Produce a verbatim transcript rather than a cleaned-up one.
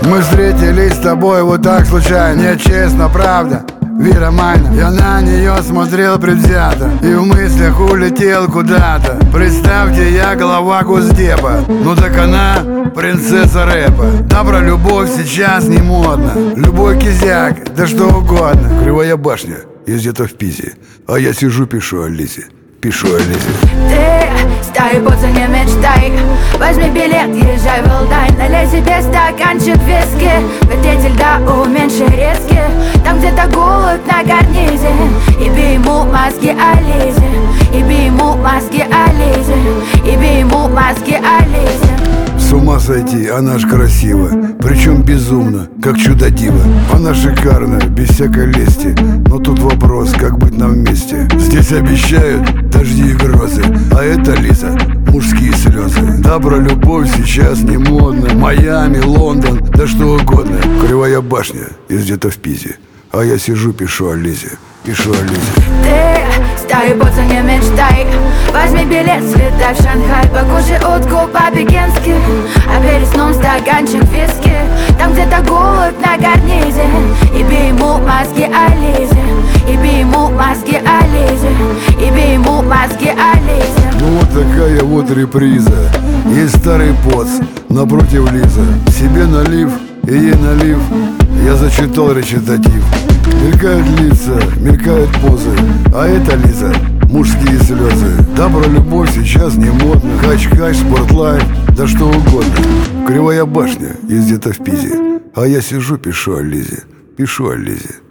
Мы встретились с тобой вот так случайно. Нет, честно, правда, Вера Майна. Я на нее смотрел предвзято и в мыслях улетел куда-то. Представьте, я глава Госдепа, ну так она принцесса рэпа. Да, про любовь сейчас не модно. Любой кизяк, да что угодно. Кривая башня, есть где-то в Пизе, а я сижу, пишу Алисе. Пишу Алисе. Ты старый пуца, не мечтай. Возьми билет, езжай в Валдай. Налей себе стаканчик виски. Ветитель, да, уменьши риски. Там где-то голубь на карнизе. И бей ему мозги Ализе. И бей ему мозги Ализе. И бей ему мозги Ализе. С ума сойти, она ж красива, причем безумно, как чудо-диво. Она шикарна, без всякой лести. Но тут вопрос, как быть нам вместе. Здесь обещают дожди и грозы, а это, Лиза, мужские слезы. Да, про любовь сейчас не модно. Майами, Лондон, да что угодно. Кривая башня, есть где-то в Пизе, а я сижу, пишу Алисе. Пишу Алисе. Ты старый пуца, не мечтай. Возьми билет, слетай в Шанхай. Покушай утку по-пекински, а перед сном стаканчик виски. Там где-то голубь на карнизе. И бей ему мозги Ализе. И бей ему мозги Ализе. И бей ему мозги Ализе. Ну вот такая вот реприза. Есть старый поц, напротив Лиза. Себе налив и ей налив. Я зачитал речитатив. Мелькают лица, мелькают позы, а это, Лиза, мужские слезы. Да, про любовь сейчас не модно. Кач-кач, спортлайф, да что угодно. Кривая башня, есть где-то в Пизе, а я сижу, пишу Ализе. Пишу Ализе.